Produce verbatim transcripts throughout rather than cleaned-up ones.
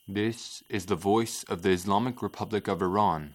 This is the voice of the Islamic Republic of Iran.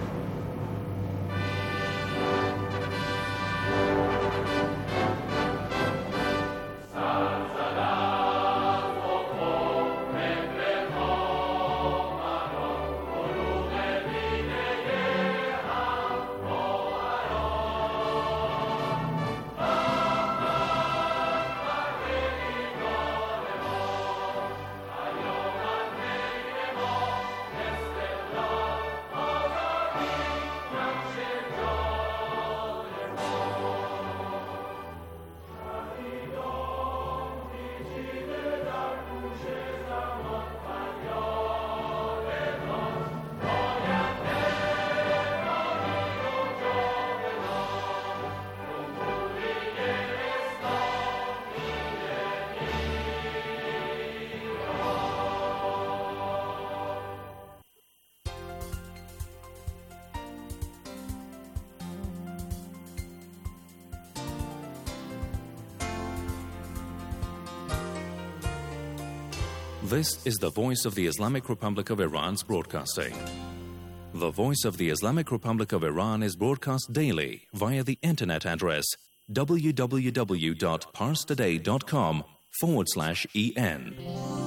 This is the voice of the Islamic Republic of Iran's broadcasting. The voice of the Islamic Republic of Iran is broadcast daily via the internet address w w w dot pars today dot com forward slash en.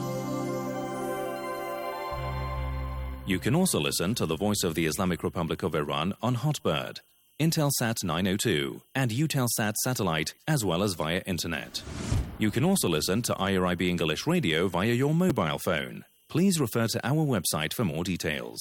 You can also listen to the voice of the Islamic Republic of Iran on Hotbird, Intelsat nine oh two, and Eutelsat satellite, as well as via internet. You can also listen to I R I B English Radio via your mobile phone. Please refer to our website for more details.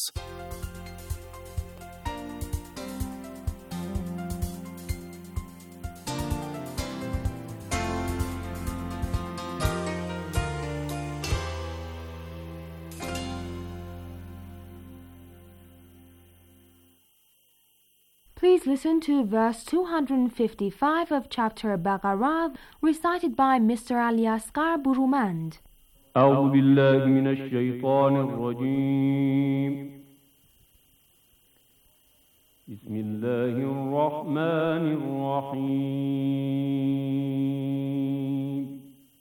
Please listen to verse two hundred fifty-five of chapter Baqarah, recited by Mister Aliasgar Burumand. أعوذ بالله من الشيطان الرجيم. بسم الله الرحمن الرحيم.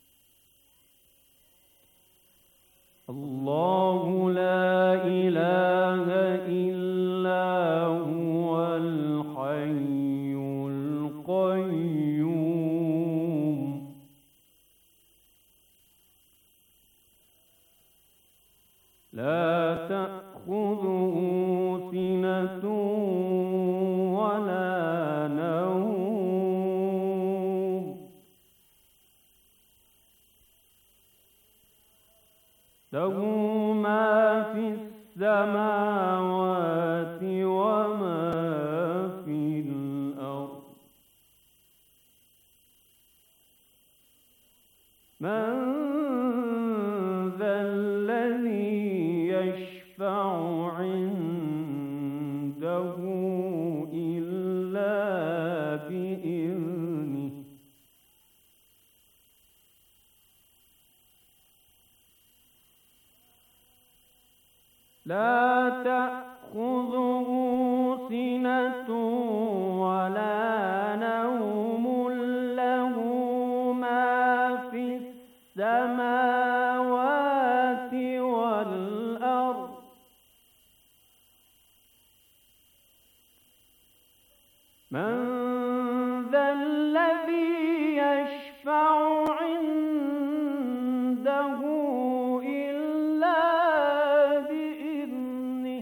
الله لا إله إلا هو الحي القيوم لا تأخذه سنة ولا نوم له ما في السماوات وما في الأرض من ذا الذي يشفع عنده إلا بإذنه لا تأخذه سنة ولا نوم له ما في السماوات والأرض من ذا الذي يشفع عنده إلا بإذنه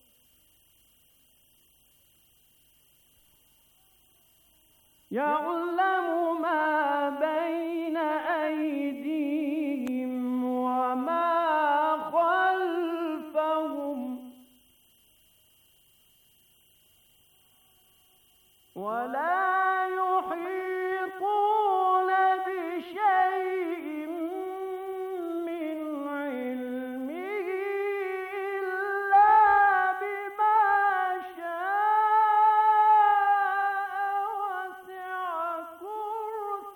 يعلم ما بين أيديهم وما خلفهم ولا يحيطون بشيء من علمه إلا بما شاء وسع كرسيه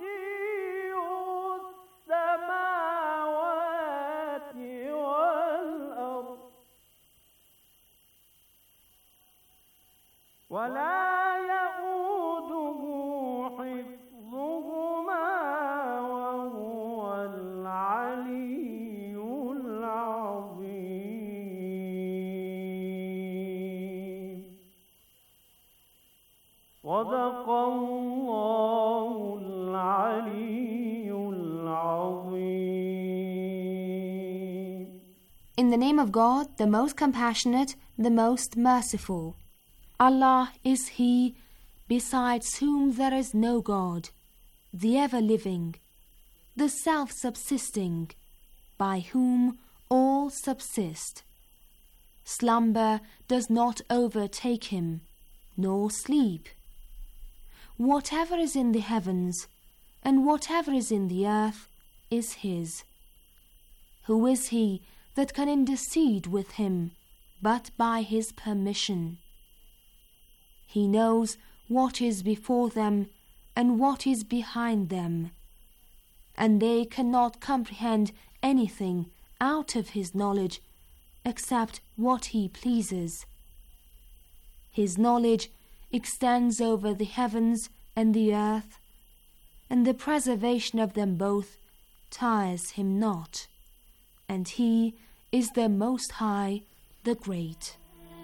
In the name of God, the most compassionate, the most merciful. Allah is He, besides whom there is no God, the ever-living, the self-subsisting, by whom all subsist. Slumber does not overtake Him, nor sleep. Whatever is in the heavens, and whatever is in the earth, is His. Who is He that can intercede with Him, but by His permission? He knows what is before them, and what is behind them, and they cannot comprehend anything out of His knowledge, except what He pleases. His knowledge extends over the heavens and the earth, and the preservation of them both tires Him not, and He is the Most High, the Great.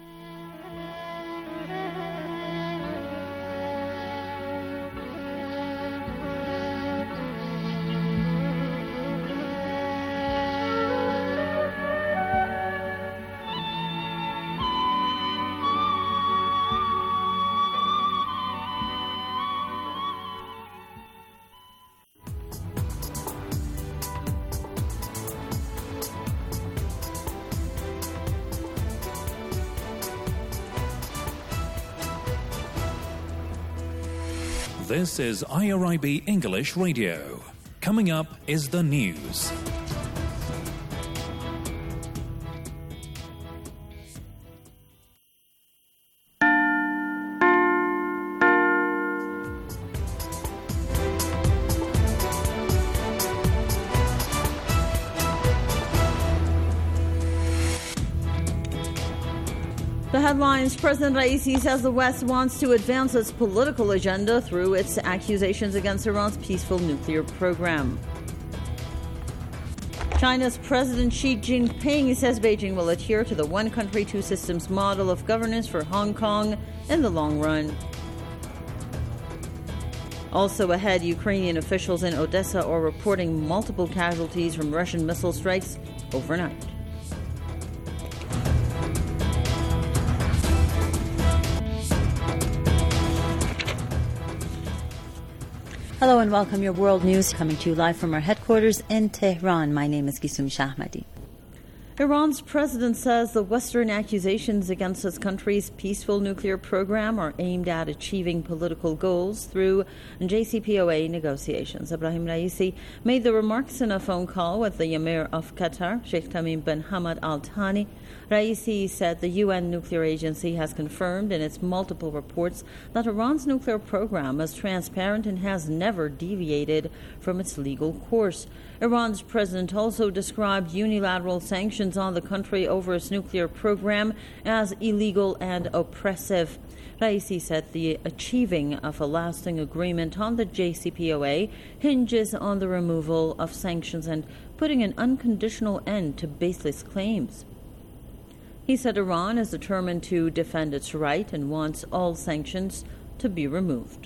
This is I R I B English Radio. Coming up is the news. The headlines: President Raisi says the West wants to advance its political agenda through its accusations against Iran's peaceful nuclear program. China's President Xi Jinping says Beijing will adhere to the one country, two systems model of governance for Hong Kong in the long run. Also ahead, Ukrainian officials in Odessa are reporting multiple casualties from Russian missile strikes overnight. Hello and welcome. Your world news coming to you live from our headquarters in Tehran. My name is Gisum Shahmadi. Iran's president says the Western accusations against his country's peaceful nuclear program are aimed at achieving political goals through J C P O A negotiations. Ebrahim Raisi made the remarks in a phone call with the Emir of Qatar, Sheikh Tamim bin Hamad Al Thani. Raisi said the U N nuclear agency has confirmed in its multiple reports that Iran's nuclear program is transparent and has never deviated from its legal course. Iran's president also described unilateral sanctions on the country over its nuclear program as illegal and oppressive. Raisi said the achieving of a lasting agreement on the J C P O A hinges on the removal of sanctions and putting an unconditional end to baseless claims. He said Iran is determined to defend its right and wants all sanctions to be removed.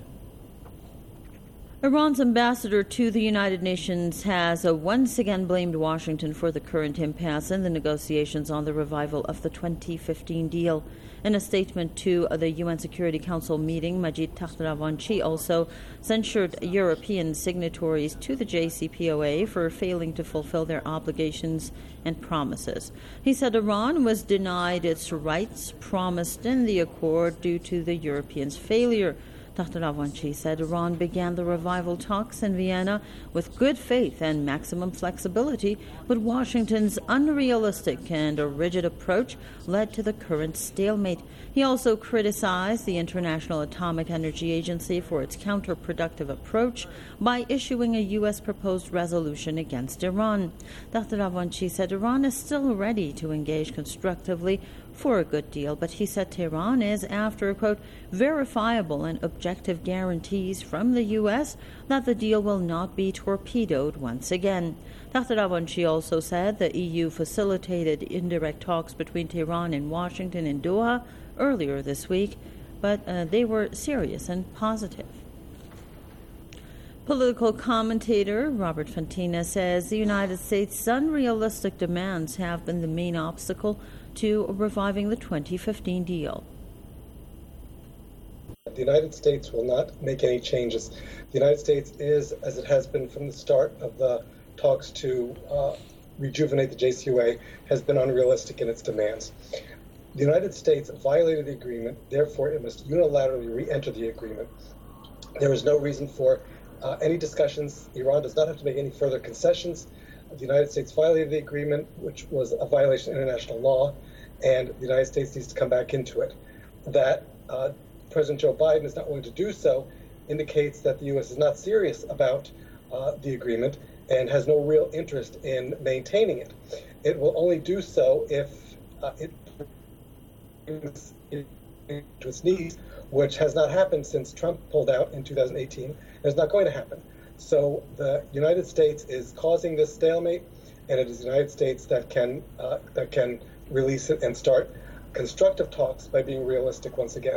Iran's ambassador to the United Nations has uh, once again blamed Washington for the current impasse in the negotiations on the revival of the twenty fifteen deal. In a statement to uh, the U N Security Council meeting, Majid Takhtravanchi also censured European signatories to the J C P O A for failing to fulfill their obligations and promises. He said Iran was denied its rights promised in the accord due to the Europeans' failure. Takhtravanchi said Iran began the revival talks in Vienna with good faith and maximum flexibility, but Washington's unrealistic and a rigid approach led to the current stalemate. He also criticized the International Atomic Energy Agency for its counterproductive approach by issuing a U S proposed resolution against Iran. Takhtravanchi said Iran is still ready to engage constructively for a good deal, but he said Tehran is after, quote, verifiable and objective guarantees from the U S that the deal will not be torpedoed once again. Takhtravanchi also said the E U facilitated indirect talks between Tehran and Washington in Doha earlier this week, but uh, they were serious and positive. Political commentator Robert Fontina says the United States' unrealistic demands have been the main obstacle to reviving the twenty fifteen deal. The United States will not make any changes. The United States is, as it has been from the start of the talks to uh, rejuvenate the J C U A, has been unrealistic in its demands. The United States violated the agreement, therefore it must unilaterally re-enter the agreement. There is no reason for uh, any discussions. Iran does not have to make any further concessions. The United States violated the agreement, which was a violation of international law, and the United States needs to come back into it. That uh, President Joe Biden is not willing to do so indicates that the U S is not serious about uh, the agreement and has no real interest in maintaining it. It will only do so if uh, it brings it to its knees, which has not happened since Trump pulled out in two thousand eighteen. And it's not going to happen. So the United States is causing this stalemate, and it is the United States that can uh, that can release it and start constructive talks by being realistic once again.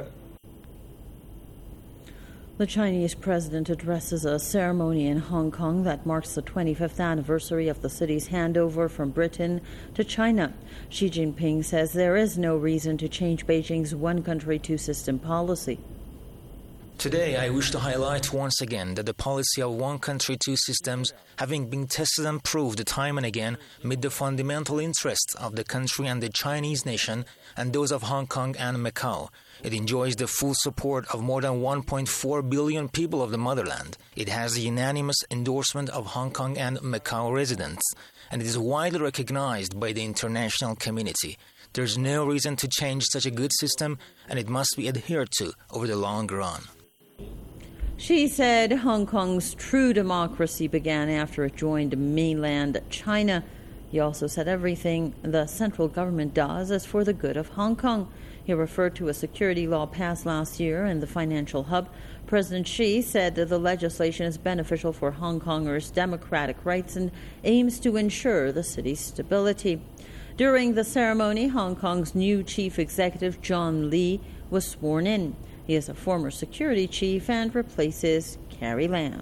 The Chinese president addresses a ceremony in Hong Kong that marks the twenty-fifth anniversary of the city's handover from Britain to China. Xi Jinping says there is no reason to change Beijing's one country, two system policy. Today, I wish to highlight once again that the policy of one country, two systems, having been tested and proved time and again, meet the fundamental interests of the country and the Chinese nation and those of Hong Kong and Macau. It enjoys the full support of more than one point four billion people of the motherland. It has the unanimous endorsement of Hong Kong and Macau residents, and it is widely recognized by the international community. There's no reason to change such a good system, and it must be adhered to over the long run. She said Hong Kong's true democracy began after it joined mainland China. He also said everything the central government does is for the good of Hong Kong. He referred to a security law passed last year in the financial hub. President Xi said that the legislation is beneficial for Hong Kongers' democratic rights and aims to ensure the city's stability. During the ceremony, Hong Kong's new chief executive, John Lee, was sworn in. He is a former security chief and replaces Carrie Lam.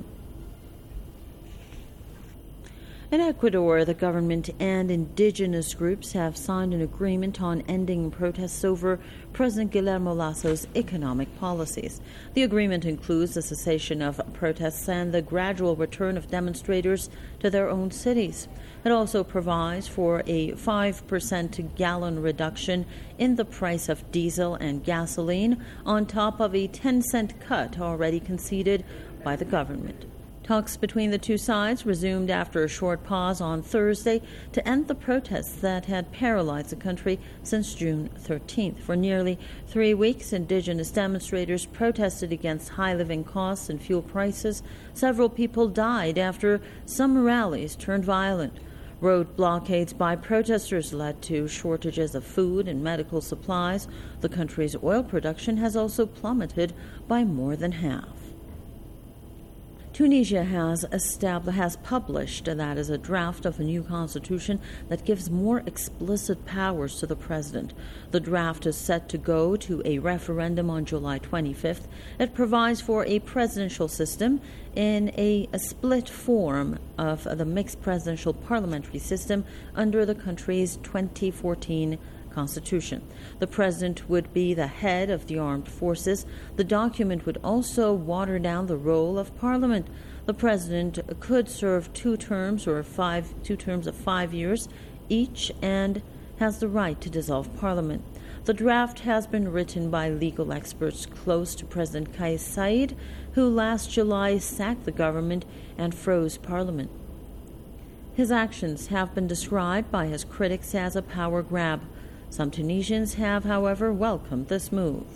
In Ecuador, the government and indigenous groups have signed an agreement on ending protests over President Guillermo Lasso's economic policies. The agreement includes the cessation of protests and the gradual return of demonstrators to their own cities. It also provides for a five percent gallon reduction in the price of diesel and gasoline, on top of a ten cent cut already conceded by the government. Talks between the two sides resumed after a short pause on Thursday to end the protests that had paralyzed the country since June thirteenth. For nearly three weeks, indigenous demonstrators protested against high living costs and fuel prices. Several people died after some rallies turned violent. Road blockades by protesters led to shortages of food and medical supplies. The country's oil production has also plummeted by more than half. Tunisia has established, has published, that is, a draft of a new constitution that gives more explicit powers to the president. The draft is set to go to a referendum on July twenty-fifth. It provides for a presidential system in a, a split form of the mixed presidential parliamentary system under the country's twenty fourteen Constitution. The president would be the head of the armed forces. The document would also water down the role of parliament. The president could serve two terms or five two terms of five years each and has the right to dissolve parliament. The draft has been written by legal experts close to President Kais Saied, who last July sacked the government and froze parliament. His actions have been described by his critics as a power grab. Some Tunisians have, however, welcomed this move.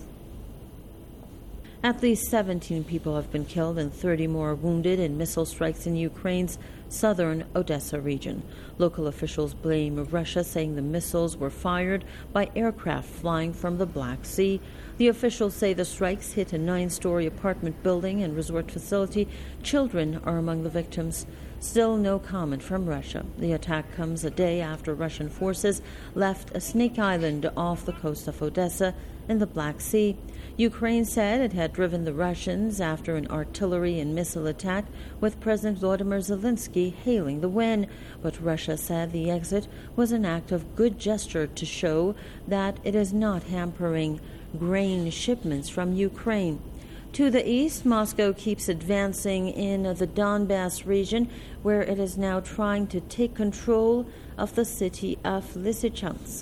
At least seventeen people have been killed and thirty more wounded in missile strikes in Ukraine's southern Odessa region. Local officials blame Russia, saying the missiles were fired by aircraft flying from the Black Sea. The officials say the strikes hit a nine-story apartment building and resort facility. Children are among the victims. Still no comment from Russia. The attack comes a day after Russian forces left a Snake Island off the coast of Odessa in the Black Sea. Ukraine said it had driven the Russians after an artillery and missile attack, with President Volodymyr Zelensky hailing the win. But Russia said the exit was an act of good gesture to show that it is not hampering grain shipments from Ukraine. To the east, Moscow keeps advancing in the Donbass region, where it is now trying to take control of the city of Lysychansk.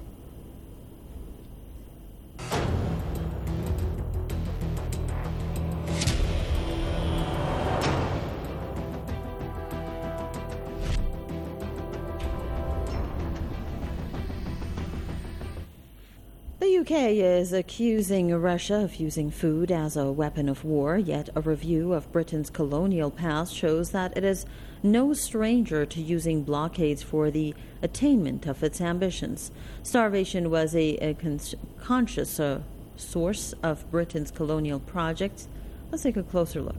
The U K is accusing Russia of using food as a weapon of war, yet a review of Britain's colonial past shows that it is no stranger to using blockades for the attainment of its ambitions. Starvation was a, a con- conscious uh, source of Britain's colonial projects. Let's take a closer look.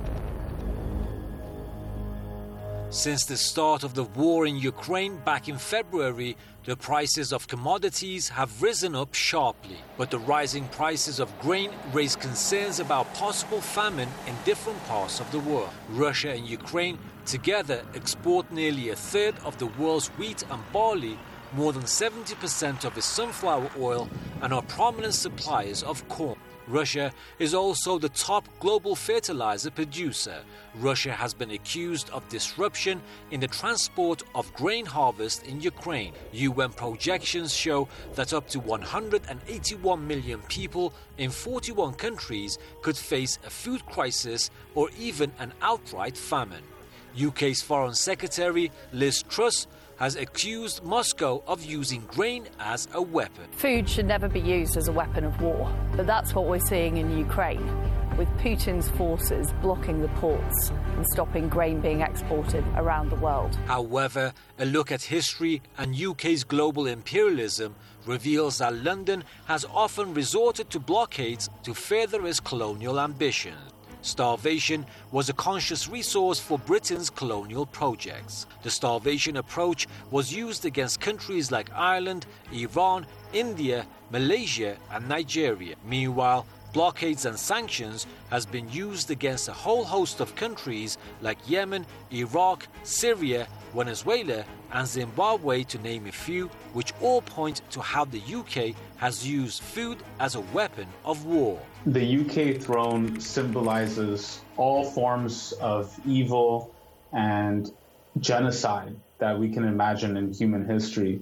Since the start of the war in Ukraine back in February, the prices of commodities have risen up sharply. But the rising prices of grain raise concerns about possible famine in different parts of the world. Russia and Ukraine together export nearly a third of the world's wheat and barley, more than seventy percent of its sunflower oil, and are prominent suppliers of corn. Russia is also the top global fertilizer producer. Russia has been accused of disruption in the transport of grain harvest in Ukraine. U N projections show that up to one hundred eighty-one million people in forty-one countries could face a food crisis or even an outright famine. U K's Foreign Secretary Liz Truss has accused Moscow of using grain as a weapon. Food should never be used as a weapon of war, but that's what we're seeing in Ukraine, with Putin's forces blocking the ports and stopping grain being exported around the world. However, a look at history and U K's global imperialism reveals that London has often resorted to blockades to further its colonial ambitions. Starvation was a conscious resource for Britain's colonial projects. The starvation approach was used against countries like Ireland, Iran, India, Malaysia and Nigeria. Meanwhile, blockades and sanctions has been used against a whole host of countries like Yemen, Iraq, Syria, Venezuela and Zimbabwe, to name a few, which all point to how the U K has used food as a weapon of war. The U K throne symbolizes all forms of evil and genocide that we can imagine in human history.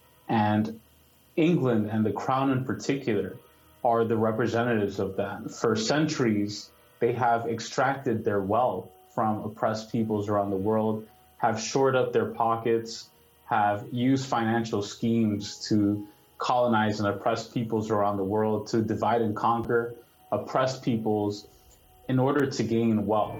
And England and the Crown in particular are the representatives of that. For centuries, they have extracted their wealth from oppressed peoples around the world, have shored up their pockets, have used financial schemes to colonize and oppress peoples around the world, to divide and conquer oppressed peoples in order to gain wealth.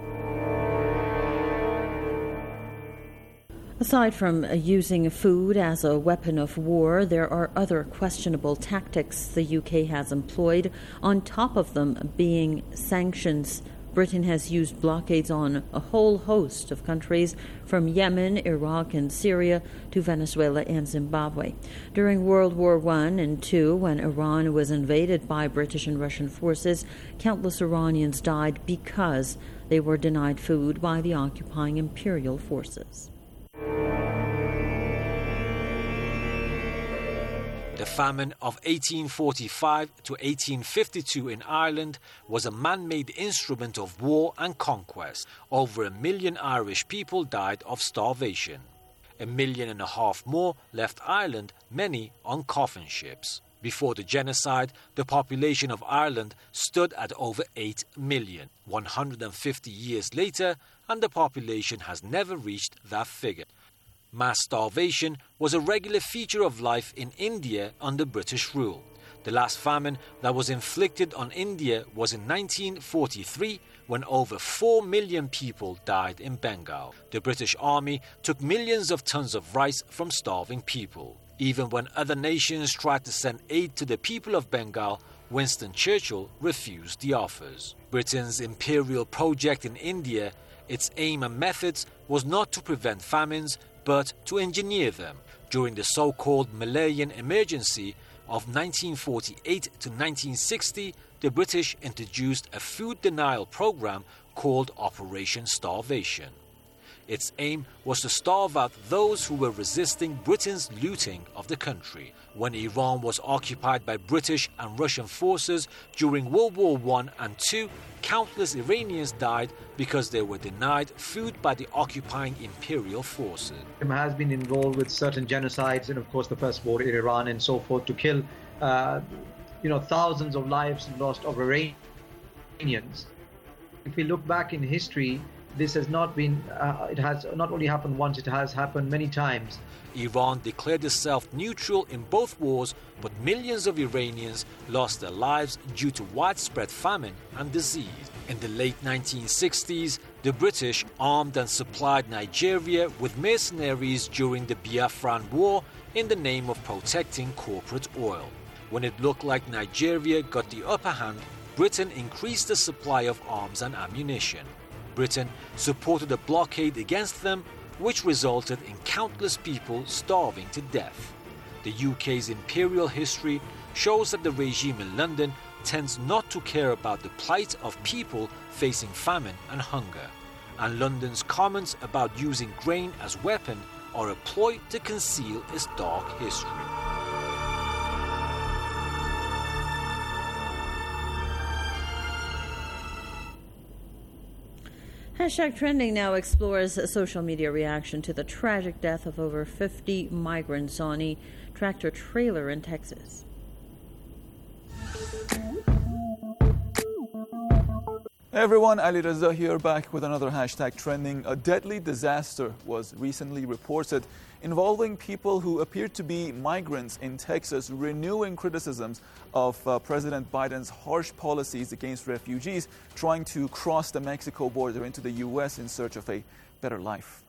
Aside from using food as a weapon of war, there are other questionable tactics the U K has employed, on top of them being sanctions. Britain has used blockades on a whole host of countries, from Yemen, Iraq, and Syria to Venezuela and Zimbabwe. During World War One and Two, when Iran was invaded by British and Russian forces, countless Iranians died because they were denied food by the occupying imperial forces. The famine of eighteen forty-five to eighteen fifty-two in Ireland was a man-made instrument of war and conquest. Over a million Irish people died of starvation. A million and a half more left Ireland, many on coffin ships. Before the genocide, the population of Ireland stood at over eight million. one hundred fifty years later, and the population has never reached that figure. Mass starvation was a regular feature of life in India under British rule. The last famine that was inflicted on India was in nineteen forty-three, when over four million people died in Bengal. The British Army took millions of tons of rice from starving people. Even when other nations tried to send aid to the people of Bengal, Winston Churchill refused the offers. Britain's imperial project in India, its aim and methods was not to prevent famines, but to engineer them. During the so-called Malayan emergency, of nineteen forty-eight to nineteen sixty, the British introduced a food denial program called Operation Starvation. Its aim was to starve out those who were resisting Britain's looting of the country. When Iran was occupied by British and Russian forces during World War One and Two, countless Iranians died because they were denied food by the occupying imperial forces. It has been involved with certain genocides and, of course, the First War in Iran and so forth to kill, uh, you know, thousands of lives lost of Iranians. If we look back in history, this has not been, uh, it has not only happened once, it has happened many times. Iran declared itself neutral in both wars, but millions of Iranians lost their lives due to widespread famine and disease. In the late nineteen sixties, the British armed and supplied Nigeria with mercenaries during the Biafran War in the name of protecting corporate oil. When it looked like Nigeria got the upper hand, Britain increased the supply of arms and ammunition. Britain supported a blockade against them, which resulted in countless people starving to death. The U K's imperial history shows that the regime in London tends not to care about the plight of people facing famine and hunger, and London's comments about using grain as weapon are a ploy to conceal its dark history. Hashtag Trending now explores a social media reaction to the tragic death of over fifty migrants on a tractor trailer in Texas. Hey everyone, Ali Raza here, back with another Hashtag Trending. A deadly disaster was recently reported involving people who appeared to be migrants in Texas, renewing criticisms of uh, President Biden's harsh policies against refugees trying to cross the Mexico border into the U S in search of a better life.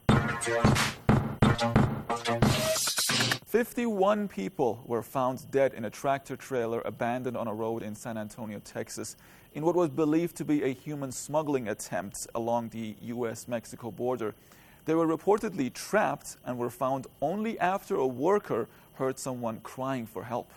fifty-one people were found dead in a tractor trailer abandoned on a road in San Antonio, Texas, in what was believed to be a human smuggling attempt along the U S Mexico border. They were reportedly trapped and were found only after a worker heard someone crying for help.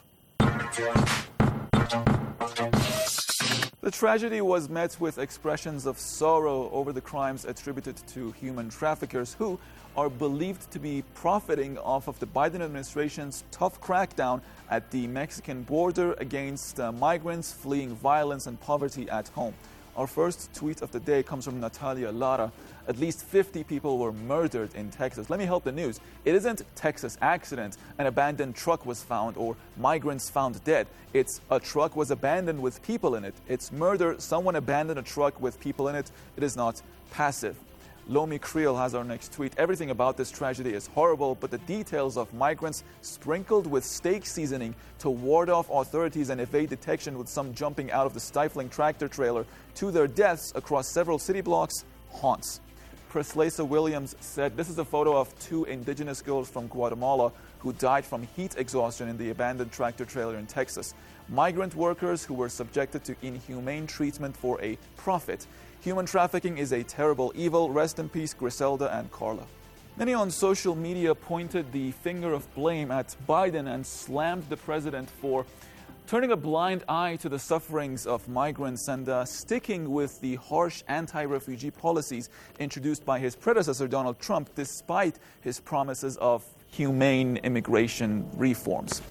The tragedy was met with expressions of sorrow over the crimes attributed to human traffickers who are believed to be profiting off of the Biden administration's tough crackdown at the Mexican border against uh, migrants fleeing violence and poverty at home. Our first tweet of the day comes from Natalia Lara. At least fifty people were murdered in Texas. Let me help the news. It isn't Texas accident, an abandoned truck was found, or migrants found dead. It's a truck was abandoned with people in it. It's murder. Someone abandoned a truck with people in it. It is not passive. Lomi Creel has our next tweet. Everything about this tragedy is horrible, but the details of migrants sprinkled with steak seasoning to ward off authorities and evade detection, with some jumping out of the stifling tractor trailer to their deaths across several city blocks, haunts. Preslesa Williams said, "This is a photo of two indigenous girls from Guatemala who died from heat exhaustion in the abandoned tractor trailer in Texas. Migrant workers who were subjected to inhumane treatment for a profit. Human trafficking is a terrible evil. Rest in peace, Griselda and Carla." Many on social media pointed the finger of blame at Biden and slammed the president for turning a blind eye to the sufferings of migrants and uh, sticking with the harsh anti-refugee policies introduced by his predecessor, Donald Trump, despite his promises of humane immigration reforms.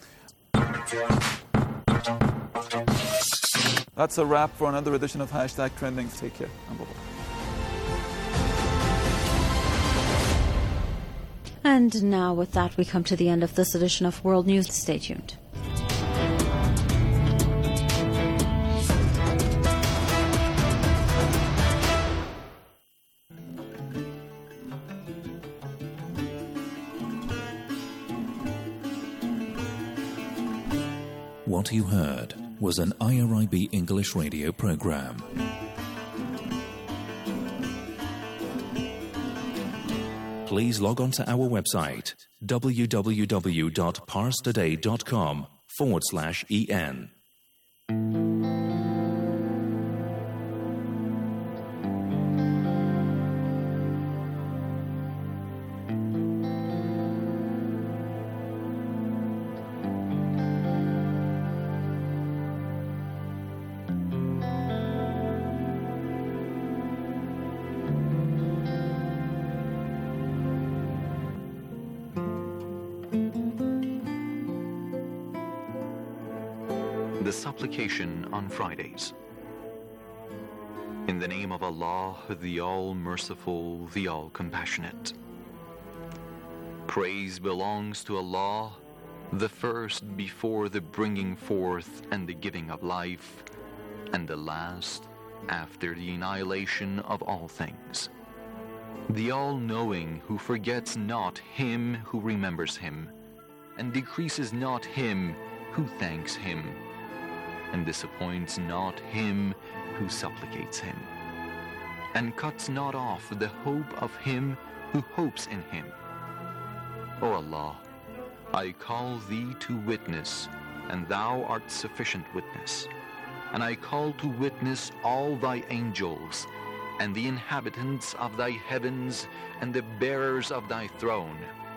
That's a wrap for another edition of Hashtag Trending. Take care and bye-bye. And now with that, we come to the end of this edition of World News. Stay tuned. What you heard was an I R I B English radio program. Please log on to our website, www.parstoday.com forward slash en. the supplication on Fridays. In the name of Allah, the All-Merciful, the All-Compassionate. Praise belongs to Allah, the first before the bringing forth and the giving of life, and the last after the annihilation of all things. The All-Knowing, who forgets not him who remembers him, and decreases not him who thanks him, and disappoints not him who supplicates him, and cuts not off the hope of him who hopes in him. O Allah, I call thee to witness, and thou art sufficient witness, and I call to witness all thy angels, and the inhabitants of thy heavens, and the bearers of thy throne,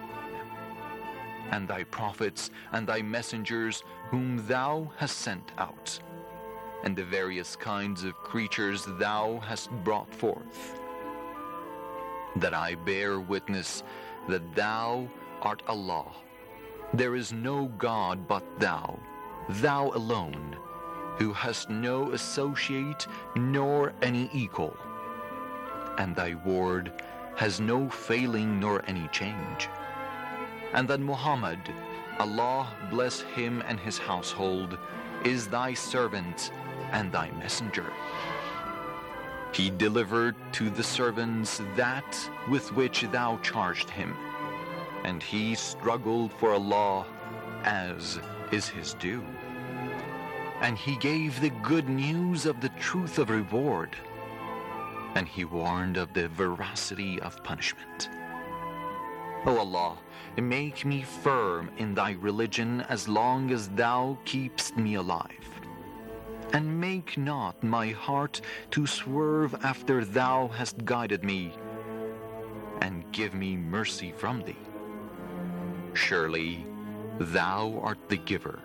and thy prophets and thy messengers whom thou hast sent out, and the various kinds of creatures thou hast brought forth, that I bear witness that thou art Allah. There is no God but thou, thou alone, who hast no associate nor any equal, and thy word has no failing nor any change. And that Muhammad, Allah bless him and his household, is thy servant and thy messenger. He delivered to the servants that with which thou charged him, and he struggled for Allah as is his due. And he gave the good news of the truth of reward, and he warned of the veracity of punishment. O Allah, make me firm in thy religion as long as thou keepst me alive, and make not my heart to swerve after thou hast guided me, and give me mercy from thee. Surely thou art the giver.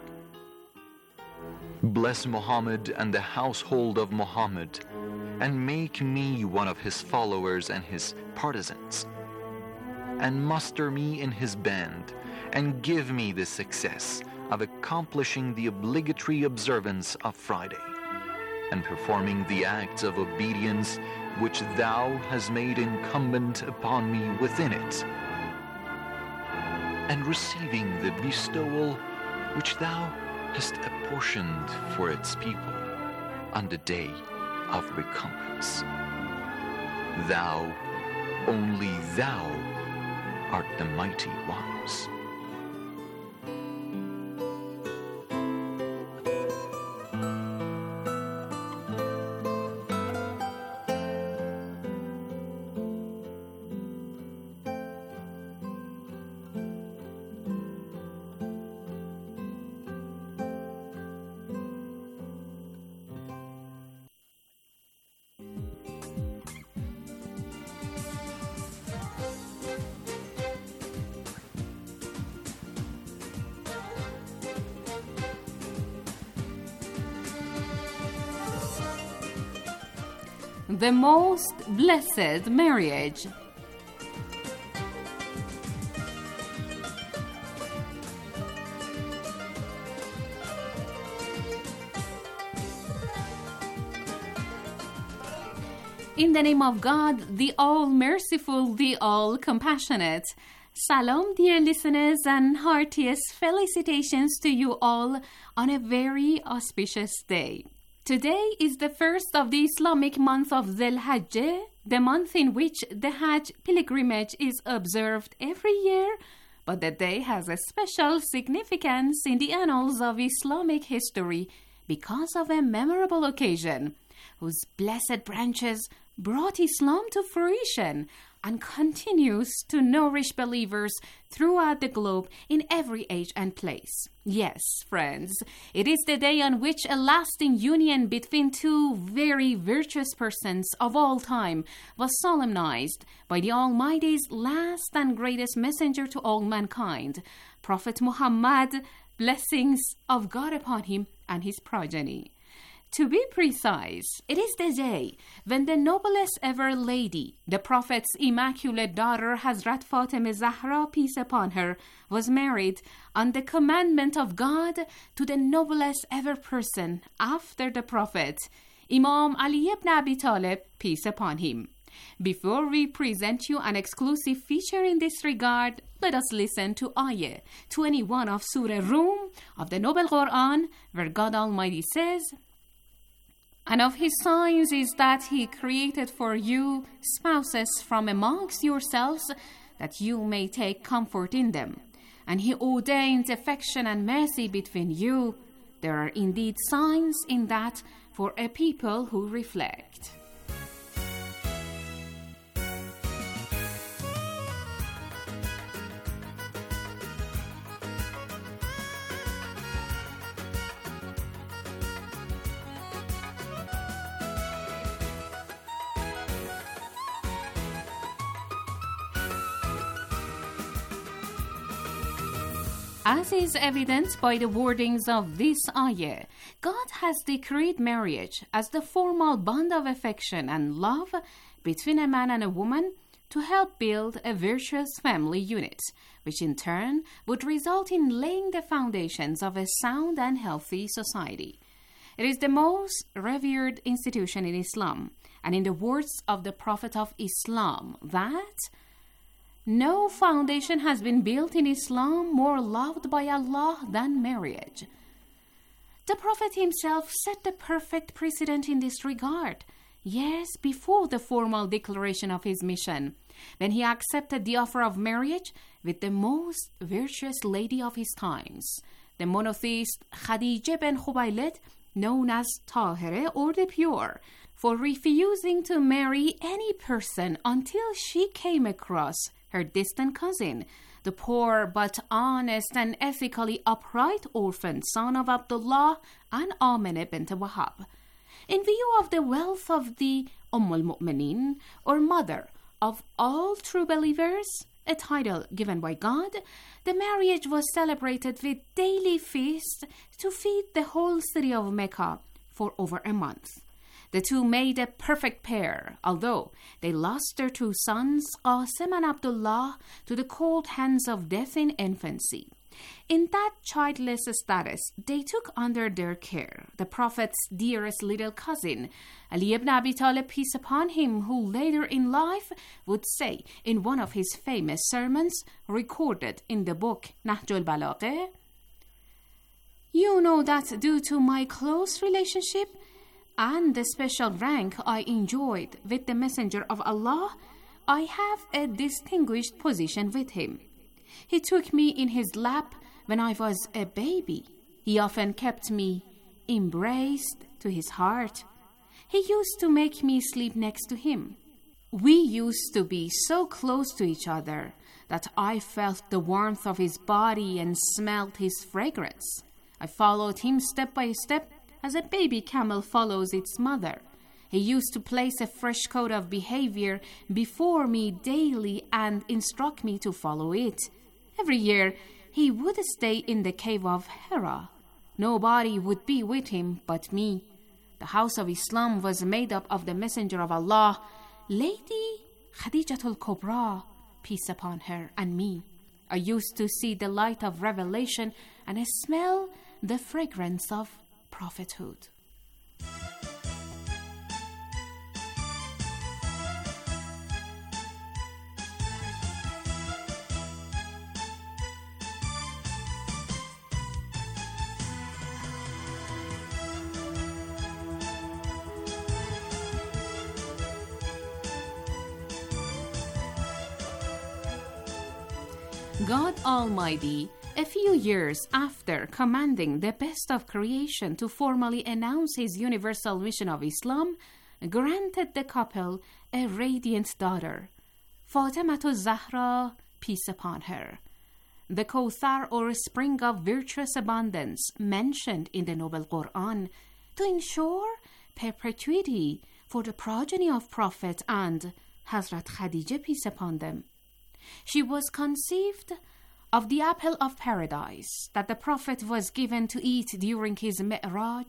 Bless Muhammad and the household of Muhammad, and make me one of his followers and his partisans, and muster me in his band, and give me the success of accomplishing the obligatory observance of Friday, and performing the acts of obedience which thou hast made incumbent upon me within it, and receiving the bestowal which thou hast apportioned for its people on the day of recompense. Thou, only thou, art the mighty wise. The most blessed marriage. In the name of God, the All-Merciful, the All-Compassionate. Salam, dear listeners, and heartiest felicitations to you all on a very auspicious day. Today is the first of the Islamic month of Dhul Hajj, the month in which the Hajj pilgrimage is observed every year, but the day has a special significance in the annals of Islamic history because of a memorable occasion whose blessed branches brought Islam to fruition and continues to nourish believers throughout the globe in every age and place. Yes, friends, it is the day on which a lasting union between two very virtuous persons of all time was solemnized by the Almighty's last and greatest messenger to all mankind, Prophet Muhammad, blessings of God upon him and his progeny. To be precise, it is the day when the noblest ever lady, the Prophet's immaculate daughter Hazrat Fatima Zahra, peace upon her, was married on the commandment of God to the noblest ever person after the Prophet, Imam Ali ibn Abi Talib, peace upon him. Before we present you an exclusive feature in this regard, let us listen to Ayah twenty-one of Surah Rum of the Noble Quran, where God Almighty says, "And of his signs is that he created for you spouses from amongst yourselves, that you may take comfort in them. And he ordains affection and mercy between you. There are indeed signs in that for a people who reflect." As is evident by the wordings of this ayah, God has decreed marriage as the formal bond of affection and love between a man and a woman to help build a virtuous family unit, which in turn would result in laying the foundations of a sound and healthy society. It is the most revered institution in Islam, and in the words of the Prophet of Islam, that no foundation has been built in Islam more loved by Allah than marriage. The Prophet himself set the perfect precedent in this regard, years before the formal declaration of his mission, when he accepted the offer of marriage with the most virtuous lady of his times, the monotheist Khadijah bin Khuwaylid, known as Tahira or the Pure, for refusing to marry any person until she came across her distant cousin, the poor but honest and ethically upright orphan son of Abdullah and Aminah bint Wahab. In view of the wealth of the Umm al-Mu'minin, or mother of all true believers, a title given by God, the marriage was celebrated with daily feasts to feed the whole city of Mecca for over a month. The two made a perfect pair, although they lost their two sons, Qasim and Abdullah, to the cold hands of death in infancy. In that childless status, they took under their care the Prophet's dearest little cousin, Ali ibn Abi Talib, peace upon him, who later in life would say in one of his famous sermons, recorded in the book Nahjul Balagha, "You know that due to my close relationship and the special rank I enjoyed with the Messenger of Allah, I have a distinguished position with him. He took me in his lap when I was a baby. He often kept me embraced to his heart. He used to make me sleep next to him. We used to be so close to each other that I felt the warmth of his body and smelled his fragrance. I followed him step by step as a baby camel follows its mother. He used to place a fresh code of behavior before me daily and instruct me to follow it. Every year, he would stay in the cave of Hira. Nobody would be with him but me. The house of Islam was made up of the Messenger of Allah, Lady Khadijatul Kubra, peace upon her, and me. I used to see the light of revelation and smell the fragrance of prophethood." God Almighty, a few years after commanding the best of creation to formally announce his universal mission of Islam, granted the couple a radiant daughter, Fatimatu Zahra, peace upon her, the Kawthar or spring of virtuous abundance mentioned in the Noble Quran, to ensure perpetuity for the progeny of Prophet and Hazrat Khadijah, peace upon them. She was conceived of the apple of paradise that the Prophet was given to eat during his Mi'raj,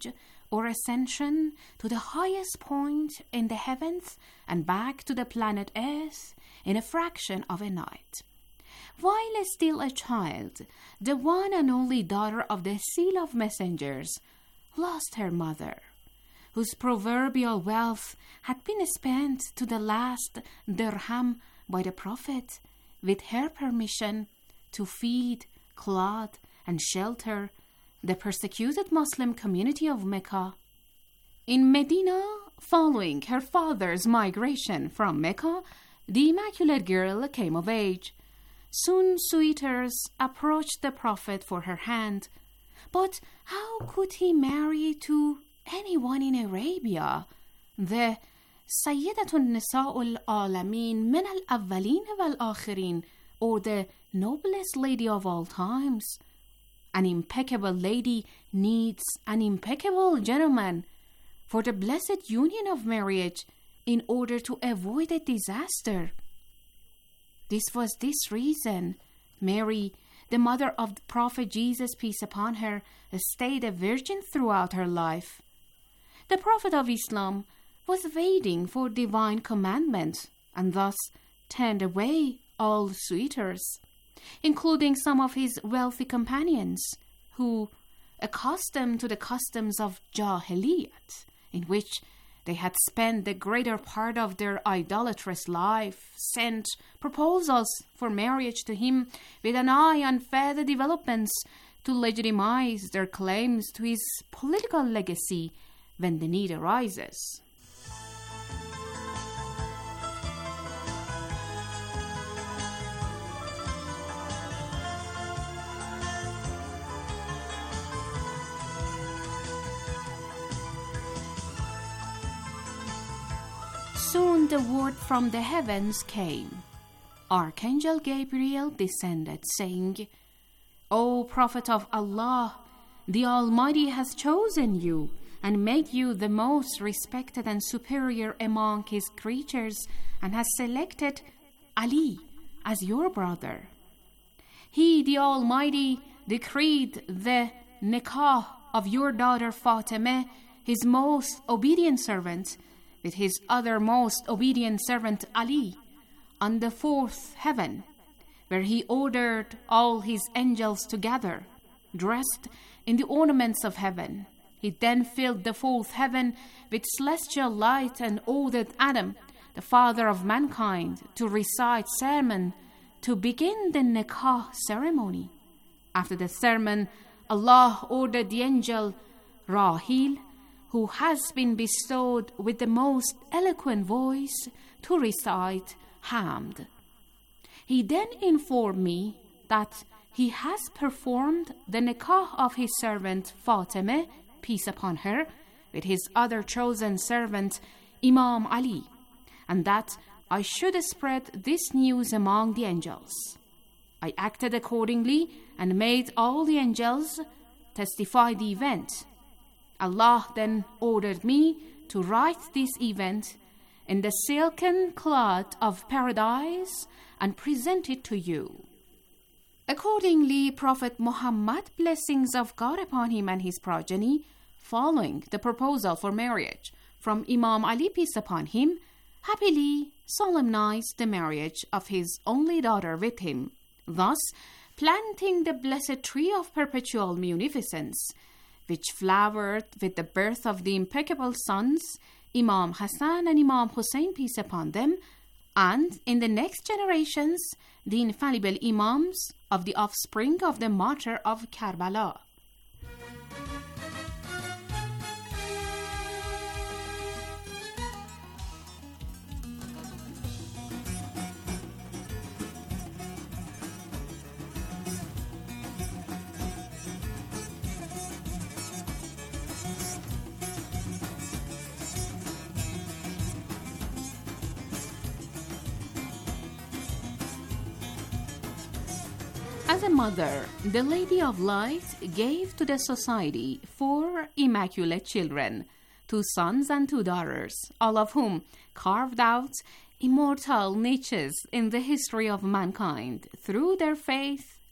or ascension to the highest point in the heavens and back to the planet Earth in a fraction of a night. While still a child, the one and only daughter of the seal of messengers lost her mother, whose proverbial wealth had been spent to the last dirham by the Prophet, with her permission, to feed, clothe, and shelter the persecuted Muslim community of Mecca. In Medina, following her father's migration from Mecca, the Immaculate Girl came of age. Soon suitors approached the Prophet for her hand. But how could he marry to anyone in Arabia? The Sayyidatun Nisa'ul Alameen min al-awwalin wal-akhirin, or the noblest lady of all times. An impeccable lady needs an impeccable gentleman for the blessed union of marriage in order to avoid a disaster. This was this reason Mary, the mother of the Prophet Jesus, peace upon her, stayed a virgin throughout her life. The Prophet of Islam was waiting for divine commandment and thus turned away all suitors, including some of his wealthy companions who, accustomed to the customs of Jahiliyat, in which they had spent the greater part of their idolatrous life, sent proposals for marriage to him with an eye on further developments to legitimize their claims to his political legacy when the need arises. Soon the word from the heavens came. Archangel Gabriel descended, saying, O Prophet of Allah, the Almighty has chosen you and made you the most respected and superior among his creatures, and has selected Ali as your brother. He, the Almighty, decreed the nikah of your daughter Fatima, his most obedient servant, with his other most obedient servant Ali, on the fourth heaven, where he ordered all his angels to gather, dressed in the ornaments of heaven. He then filled the fourth heaven with celestial light and ordered Adam, the father of mankind, to recite sermon to begin the nikah ceremony. After the sermon, Allah ordered the angel Rahil, who has been bestowed with the most eloquent voice, to recite Hamd. He then informed me that he has performed the nikah of his servant Fatima, peace upon her, with his other chosen servant Imam Ali, and that I should spread this news among the angels. I acted accordingly and made all the angels testify the event. Allah then ordered me to write this event in the silken cloth of paradise and present it to you. Accordingly, Prophet Muhammad, blessings of God upon him and his progeny, following the proposal for marriage from Imam Ali, peace upon him, happily solemnized the marriage of his only daughter with him, thus planting the blessed tree of perpetual munificence, which flowered with the birth of the impeccable sons, Imam Hassan and Imam Hussein, peace upon them, and in the next generations, the infallible Imams of the offspring of the martyr of Karbala. As a mother, the Lady of Light gave to the society four immaculate children, two sons and two daughters, all of whom carved out immortal niches in the history of mankind through their faith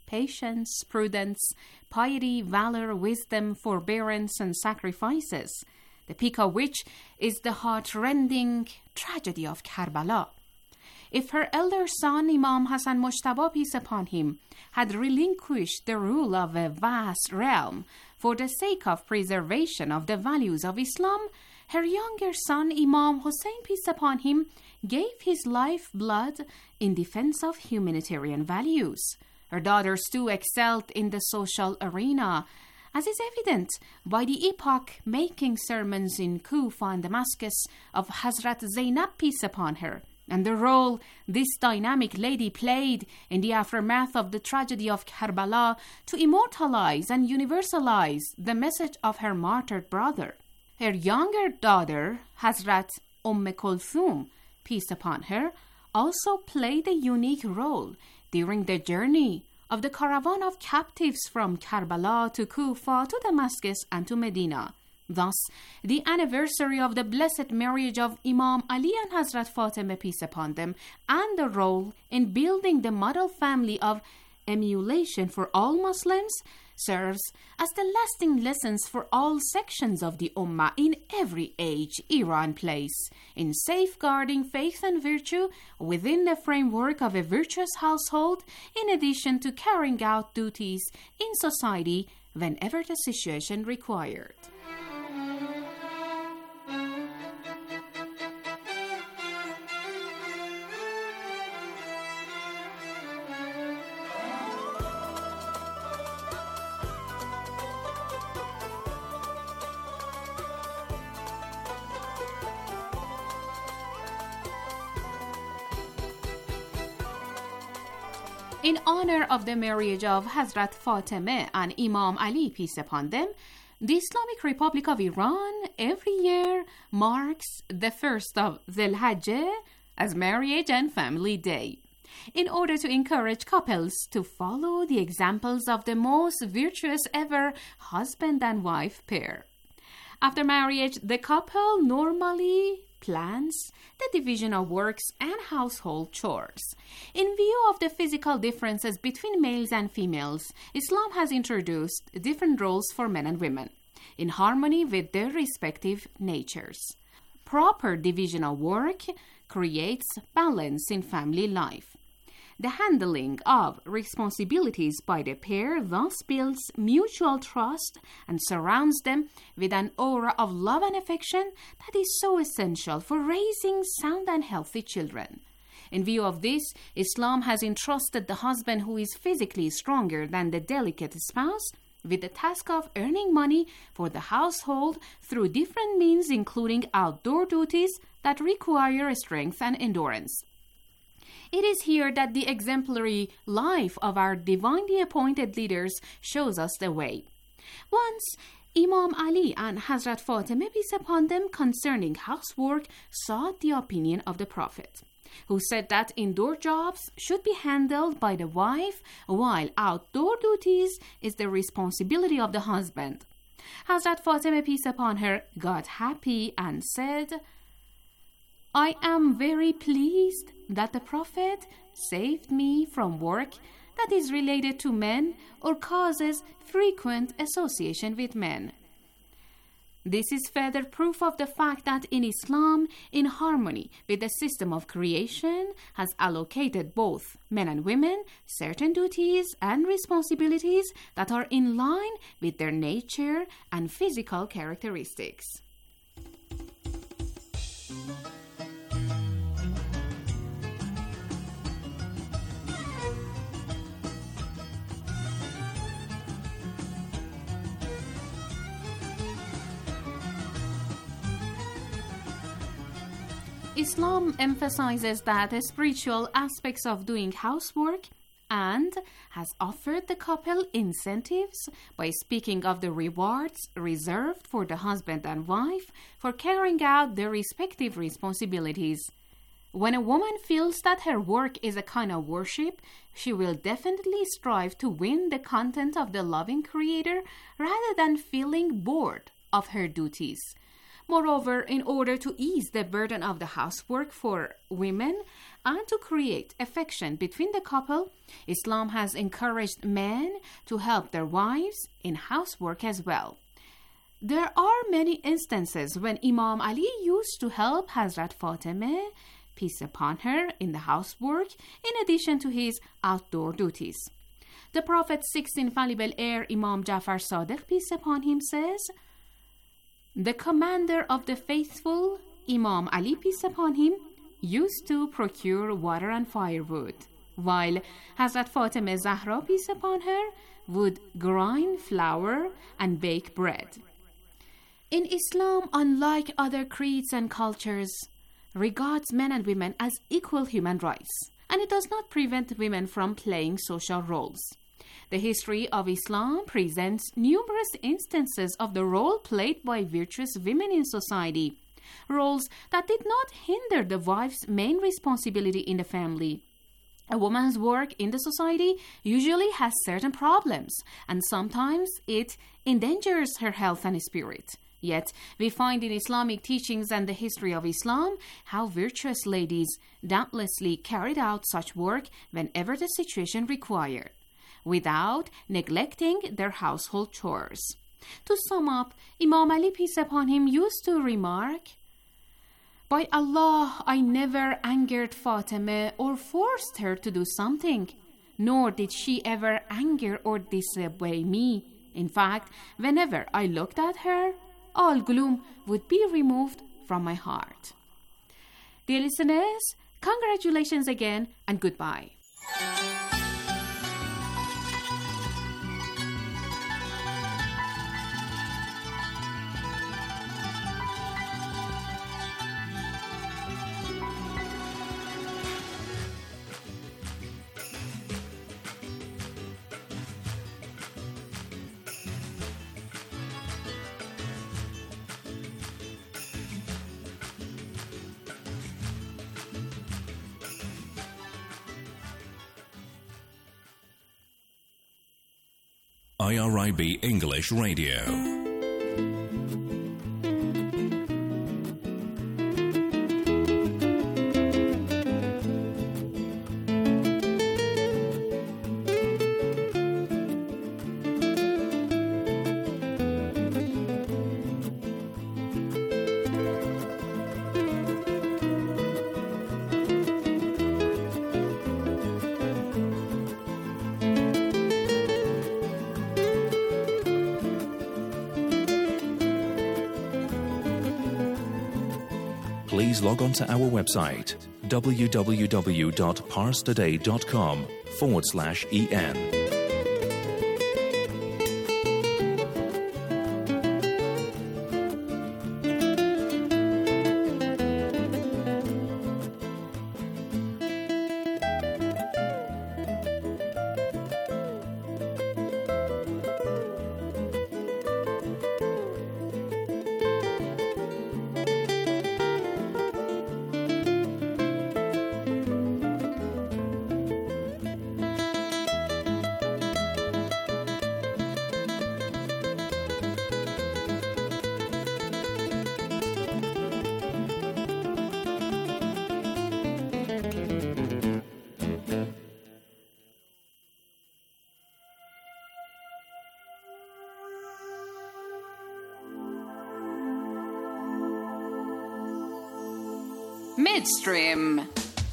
patience, prudence, piety, valor, wisdom, forbearance, and sacrifices, the peak of which is the heart-rending tragedy of Karbala. If her elder son, Imam Hassan Mujtaba, peace upon him, had relinquished the rule of a vast realm for the sake of preservation of the values of Islam, her younger son, Imam Hussein, peace upon him, gave his lifeblood in defense of humanitarian values. Her daughters too excelled in the social arena, as is evident by the epoch-making sermons in Kufa and Damascus of Hazrat Zainab, peace upon her, and the role this dynamic lady played in the aftermath of the tragedy of Karbala to immortalize and universalize the message of her martyred brother. Her younger daughter, Hazrat Umm Kulthum, peace upon her, also played a unique role during the journey of the caravan of captives from Karbala to Kufa to Damascus and to Medina. Thus, the anniversary of the blessed marriage of Imam Ali and Hazrat Fatima, peace upon them, and the role in building the model family of emulation for all Muslims serves as the lasting lessons for all sections of the Ummah in every age, era, and place, in safeguarding faith and virtue within the framework of a virtuous household, in addition to carrying out duties in society whenever the situation required. In honor of the marriage of Hazrat Fatima and Imam Ali, peace upon them, the Islamic Republic of Iran every year marks the first of Dhul Hijjah as Marriage and Family Day, in order to encourage couples to follow the examples of the most virtuous ever husband and wife pair. After marriage, the couple normally plans the division of works and household chores. In view of the physical differences between males and females, Islam has introduced different roles for men and women, in harmony with their respective natures. Proper division of work creates balance in family life. The handling of responsibilities by the pair thus builds mutual trust and surrounds them with an aura of love and affection that is so essential for raising sound and healthy children. In view of this, Islam has entrusted the husband who is physically stronger than the delicate spouse with the task of earning money for the household through different means, including outdoor duties that require strength and endurance. It is here that the exemplary life of our divinely appointed leaders shows us the way. Once, Imam Ali and Hazrat Fatima, peace upon them, concerning housework, sought the opinion of the Prophet, who said that indoor jobs should be handled by the wife, while outdoor duties is the responsibility of the husband. Hazrat Fatima, peace upon her, got happy and said, "I am very pleased that the Prophet saved me from work that is related to men or causes frequent association with men." This is further proof of the fact that in Islam, in harmony with the system of creation, has allocated both men and women certain duties and responsibilities that are in line with their nature and physical characteristics. Islam emphasizes that the spiritual aspects of doing housework and has offered the couple incentives by speaking of the rewards reserved for the husband and wife for carrying out their respective responsibilities. When a woman feels that her work is a kind of worship, she will definitely strive to win the content of the loving Creator rather than feeling bored of her duties. Moreover, in order to ease the burden of the housework for women and to create affection between the couple, Islam has encouraged men to help their wives in housework as well. There are many instances when Imam Ali used to help Hazrat Fatima, peace upon her, in the housework, in addition to his outdoor duties. The Prophet's sixth infallible heir, Imam Jafar Sadiq, peace upon him, says, "The commander of the faithful, Imam Ali, peace upon him, used to procure water and firewood, while Hazrat Fatima Zahra, peace upon her, would grind flour and bake bread." In Islam, unlike other creeds and cultures, regards men and women as equal human rights, and it does not prevent women from playing social roles. The history of Islam presents numerous instances of the role played by virtuous women in society, roles that did not hinder the wife's main responsibility in the family. A woman's work in the society usually has certain problems, and sometimes it endangers her health and spirit. Yet, we find in Islamic teachings and the history of Islam how virtuous ladies dauntlessly carried out such work whenever the situation required, without neglecting their household chores. To sum up, Imam Ali, peace upon him, used to remark, "By Allah, I never angered Fatima or forced her to do something, nor did she ever anger or disobey me. In fact, whenever I looked at her, all gloom would be removed from my heart." Dear listeners, congratulations again and goodbye. I R I B English Radio. Please log on to our website, www.parstoday.com forward slash en. Midstream.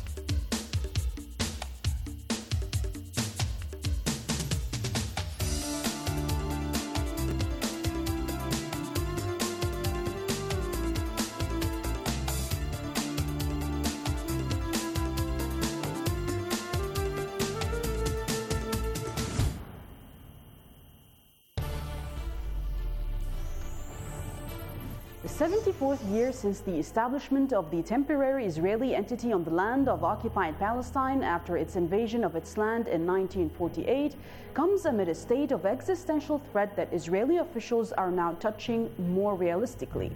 seventy-fourth year since the establishment of the temporary Israeli entity on the land of occupied Palestine after its invasion of its land in nineteen forty-eight comes amid a state of existential threat that Israeli officials are now touching more realistically.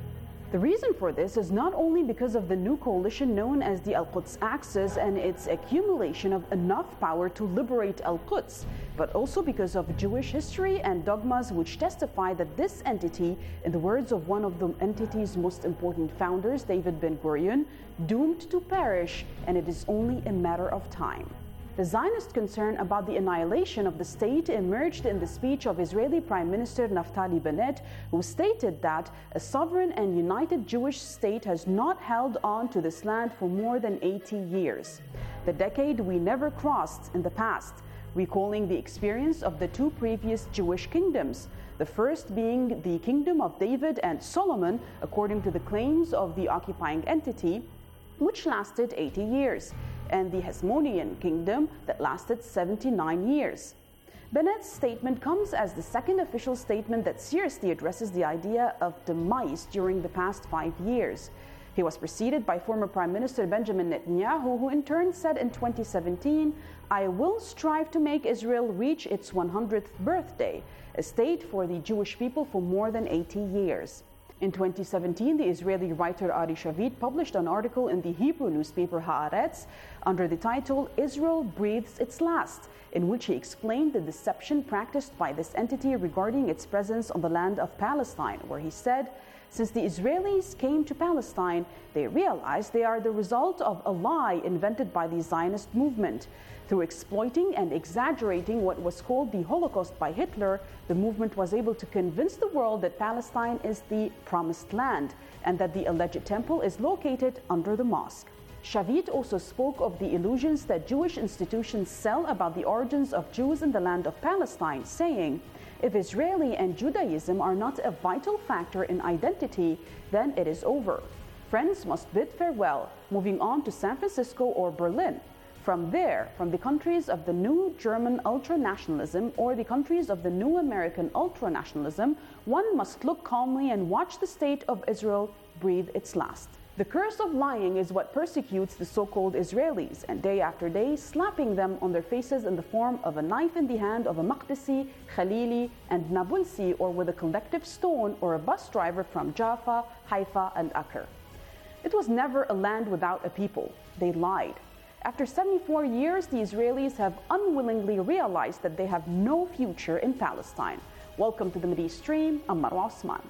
The reason for this is not only because of the new coalition known as the Al-Quds Axis and its accumulation of enough power to liberate Al-Quds, but also because of Jewish history and dogmas which testify that this entity, in the words of one of the entity's most important founders, David Ben-Gurion, doomed to perish, and it is only a matter of time. The Zionist concern about the annihilation of the state emerged in the speech of Israeli Prime Minister Naftali Bennett, who stated that a sovereign and united Jewish state has not held on to this land for more than eighty years, the decade we never crossed in the past, recalling the experience of the two previous Jewish kingdoms, the first being the Kingdom of David and Solomon, according to the claims of the occupying entity, which lasted eighty years, and the Hasmonean kingdom that lasted seventy-nine years. Bennett's statement comes as the second official statement that seriously addresses the idea of demise during the past five years. He was preceded by former Prime Minister Benjamin Netanyahu, who in turn said in twenty seventeen, "I will strive to make Israel reach its one hundredth birthday, a state for the Jewish people for more than eighty years." In twenty seventeen, the Israeli writer Ari Shavit published an article in the Hebrew newspaper Haaretz under the title "Israel Breathes Its Last," in which he explained the deception practiced by this entity regarding its presence on the land of Palestine, where he said, "Since the Israelis came to Palestine, they realized they are the result of a lie invented by the Zionist movement. Through exploiting and exaggerating what was called the Holocaust by Hitler, the movement was able to convince the world that Palestine is the promised land and that the alleged temple is located under the mosque." Shavit also spoke of the illusions that Jewish institutions sell about the origins of Jews in the land of Palestine, saying, "If Israeli and Judaism are not a vital factor in identity, then it is over. Friends must bid farewell, moving on to San Francisco or Berlin. From there, from the countries of the new German ultranationalism or the countries of the new American ultranationalism, one must look calmly and watch the state of Israel breathe its last." The curse of lying is what persecutes the so-called Israelis, and day after day slapping them on their faces in the form of a knife in the hand of a Maqdisi, Khalili, and Nabulsi, or with a collective stone or a bus driver from Jaffa, Haifa, and Acre. It was never a land without a people. They lied. After seventy-four years, the Israelis have unwillingly realized that they have no future in Palestine. Welcome to the Mideast Stream. I'm Marwa Osman.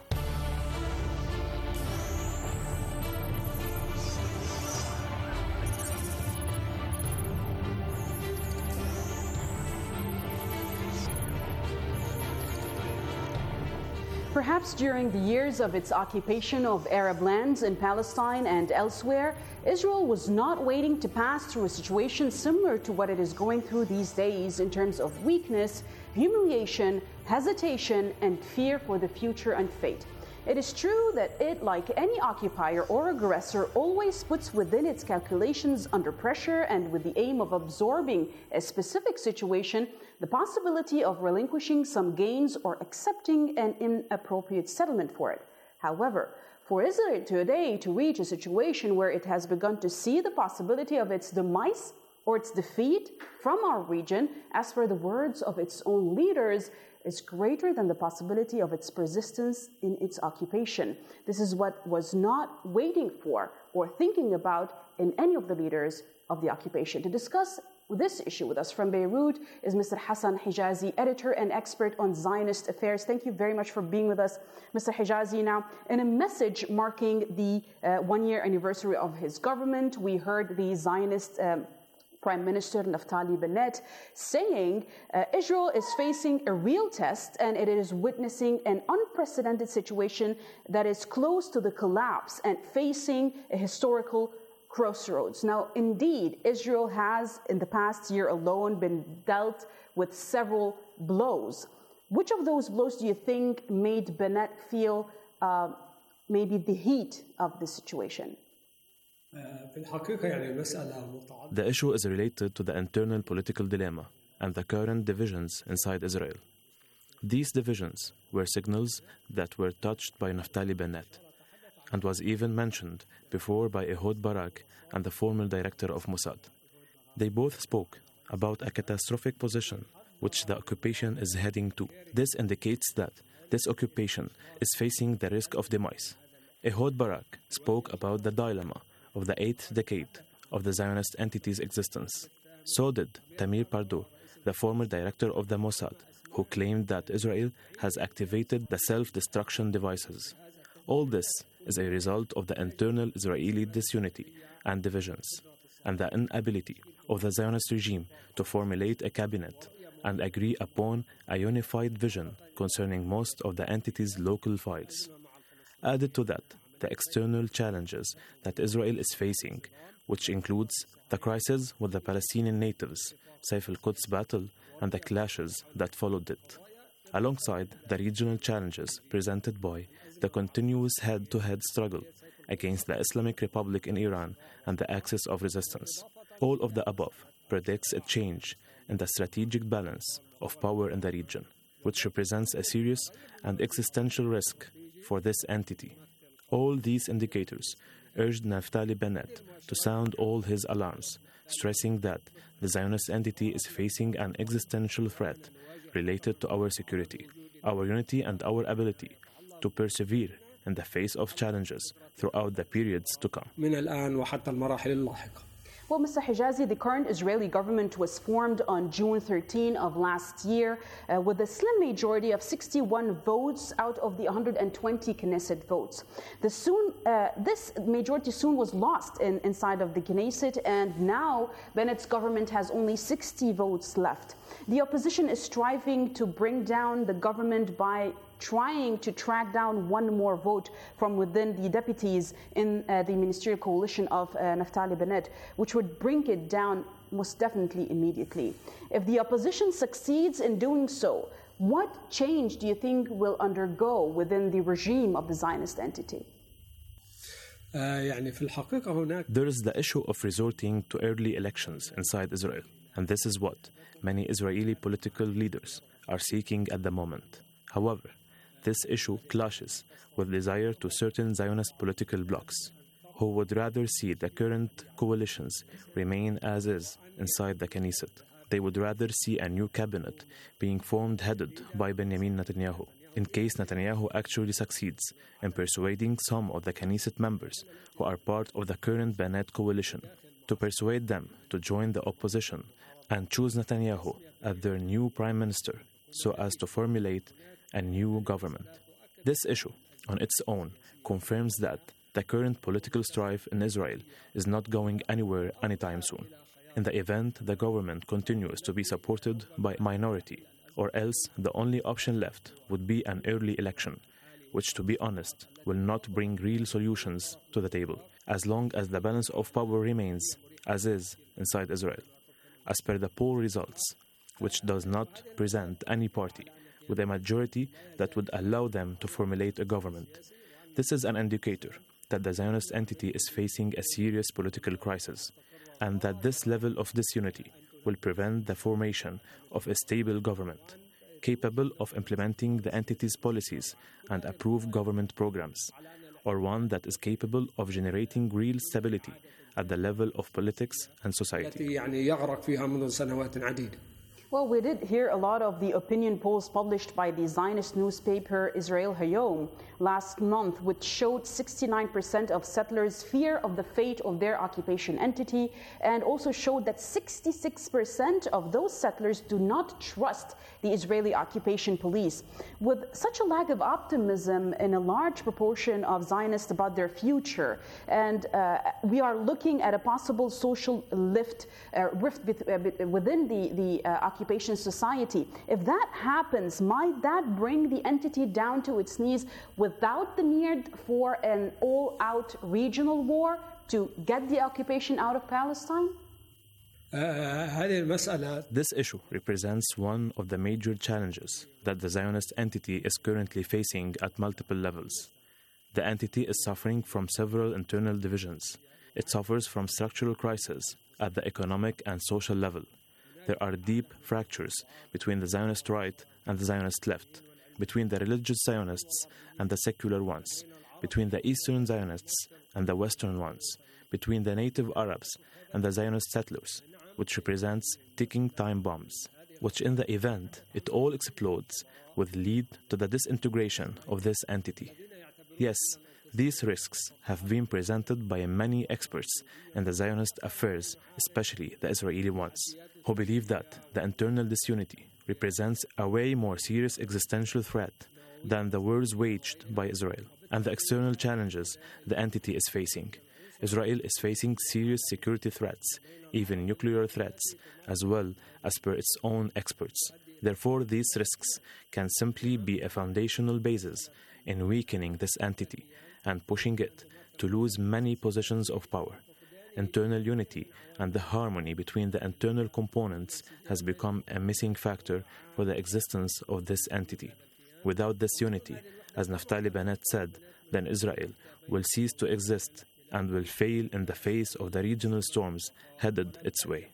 Perhaps during the years of its occupation of Arab lands in Palestine and elsewhere, Israel was not waiting to pass through a situation similar to what it is going through these days in terms of weakness, humiliation, hesitation, and fear for the future and fate. It is true that it, like any occupier or aggressor, always puts within its calculations under pressure and with the aim of absorbing a specific situation the possibility of relinquishing some gains or accepting an inappropriate settlement for it. However, for Israel today to reach a situation where it has begun to see the possibility of its demise or its defeat from our region, as per the words of its own leaders, is greater than the possibility of its persistence in its occupation. This is what was not waiting for or thinking about in any of the leaders of the occupation. To discuss this issue with us from Beirut is Mister Hassan Hijazi, editor and expert on Zionist affairs. Thank you very much for being with us, Mister Hijazi. Now, in a message marking the uh, one-year anniversary of his government, we heard the Zionist um, Prime Minister Naftali Bennett saying uh, Israel is facing a real test and it is witnessing an unprecedented situation that is close to the collapse and facing a historical crossroads. Now, indeed, Israel has in the past year alone been dealt with several blows. Which of those blows do you think made Bennett feel uh, maybe the heat of the situation? The issue is related to the internal political dilemma and the current divisions inside Israel. These divisions were signals that were touched by Naftali Bennett and was even mentioned before by Ehud Barak and the former director of Mossad. They both spoke about a catastrophic position which the occupation is heading to. This indicates that this occupation is facing the risk of demise. Ehud Barak spoke about the dilemma of the eighth decade of the Zionist entity's existence. So did Tamir Pardo, the former director of the Mossad, who claimed that Israel has activated the self-destruction devices. All this is a result of the internal Israeli disunity and divisions, and the inability of the Zionist regime to formulate a cabinet and agree upon a unified vision concerning most of the entity's local files. Added to that, the external challenges that Israel is facing, which includes the crisis with the Palestinian natives, Saif al-Quds battle, and the clashes that followed it, alongside the regional challenges presented by the continuous head-to-head struggle against the Islamic Republic in Iran and the axis of resistance. All of the above predicts a change in the strategic balance of power in the region, which represents a serious and existential risk for this entity. All these indicators urged Naftali Bennett to sound all his alarms, stressing that the Zionist entity is facing an existential threat related to our security, our unity, and our ability to persevere in the face of challenges throughout the periods to come. Well, Mister Hijazi, the current Israeli government was formed on June thirteenth of last year uh, with a slim majority of sixty-one votes out of the one hundred twenty Knesset votes. The soon, uh, this majority soon was lost in, inside of the Knesset, and now Bennett's government has only sixty votes left. The opposition is striving to bring down the government by trying to track down one more vote from within the deputies in uh, the ministerial coalition of uh, Naftali Bennett, which would bring it down most definitely immediately. If the opposition succeeds in doing so, what change do you think will undergo within the regime of the Zionist entity? There is the issue of resorting to early elections inside Israel, and this is what many Israeli political leaders are seeking at the moment. However, this issue clashes with desire to certain Zionist political blocs, who would rather see the current coalitions remain as is inside the Knesset. They would rather see a new cabinet being formed headed by Benjamin Netanyahu, in case Netanyahu actually succeeds in persuading some of the Knesset members who are part of the current Bennett coalition to persuade them to join the opposition and choose Netanyahu as their new prime minister so as to formulate a new government. This issue, on its own, confirms that the current political strife in Israel is not going anywhere anytime soon. In the event the government continues to be supported by a minority, or else the only option left would be an early election, which, to be honest, will not bring real solutions to the table, as long as the balance of power remains as is inside Israel. As per the poll results, which does not present any party with a majority that would allow them to formulate a government. This is an indicator that the Zionist entity is facing a serious political crisis, and that this level of disunity will prevent the formation of a stable government, capable of implementing the entity's policies and approved government programs, or one that is capable of generating real stability at the level of politics and society. Well, we did hear a lot of the opinion polls published by the Zionist newspaper Israel Hayom last month, which showed sixty-nine percent of settlers fear of the fate of their occupation entity, and also showed that sixty-six percent of those settlers do not trust the Israeli occupation police. With such a lack of optimism in a large proportion of Zionists about their future, and uh, we are looking at a possible social lift, uh, rift within the, the uh, occupation society. If that happens, might that bring the entity down to its knees without the need for an all-out regional war to get the occupation out of Palestine? This issue represents one of the major challenges that the Zionist entity is currently facing at multiple levels. The entity is suffering from several internal divisions. It suffers from structural crises at the economic and social level. There are deep fractures between the Zionist right and the Zionist left, between the religious Zionists and the secular ones, between the Eastern Zionists and the Western ones, between the native Arabs and the Zionist settlers, which represents ticking time bombs, which in the event it all explodes would lead to the disintegration of this entity. Yes, These risks have been presented by many experts in the Zionist affairs, especially the Israeli ones, who believe that the internal disunity represents a way more serious existential threat than the wars waged by Israel and the external challenges the entity is facing. Israel is facing serious security threats, even nuclear threats, as well as per its own experts. Therefore, these risks can simply be a foundational basis in weakening this entity and pushing it to lose many positions of power. Internal unity and the harmony between the internal components has become a missing factor for the existence of this entity. Without this unity, as Naftali Bennett said, then Israel will cease to exist and will fail in the face of the regional storms headed its way.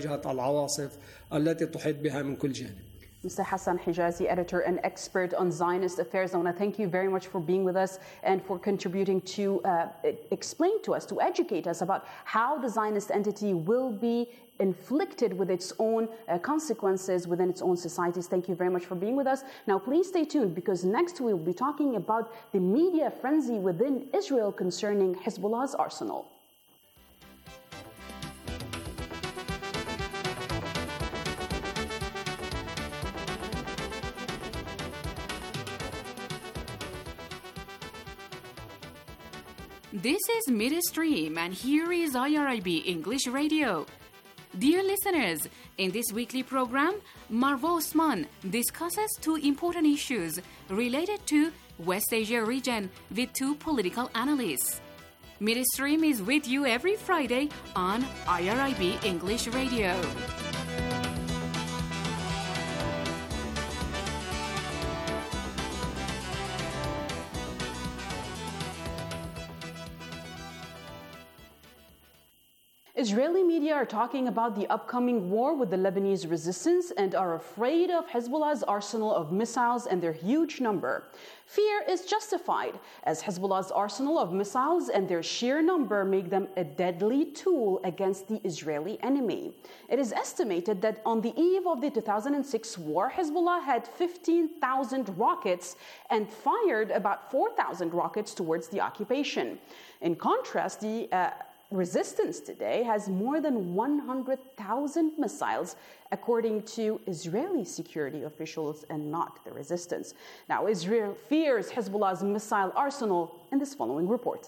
Mister Hassan Hijazi, editor and expert on Zionist affairs, I want to thank you very much for being with us and for contributing to uh, explain to us, to educate us about how the Zionist entity will be inflicted with its own uh, consequences within its own societies. Thank you very much for being with us. Now, please stay tuned, because next we'll be talking about the media frenzy within Israel concerning Hezbollah's arsenal. This is Midstream, and here is I R I B English Radio. Dear listeners, in this weekly program, Marwa Osman discusses two important issues related to West Asia region with two political analysts. Midstream is with you every Friday on I R I B English Radio. Israeli media are talking about the upcoming war with the Lebanese resistance and are afraid of Hezbollah's arsenal of missiles and their huge number. Fear is justified, as Hezbollah's arsenal of missiles and their sheer number make them a deadly tool against the Israeli enemy. It is estimated that on the eve of the two thousand six war, Hezbollah had fifteen thousand rockets and fired about four thousand rockets towards the occupation. In contrast, the uh, resistance today has more than one hundred thousand missiles, according to Israeli security officials, and not the resistance. Now, Israel fears Hezbollah's missile arsenal in this following report.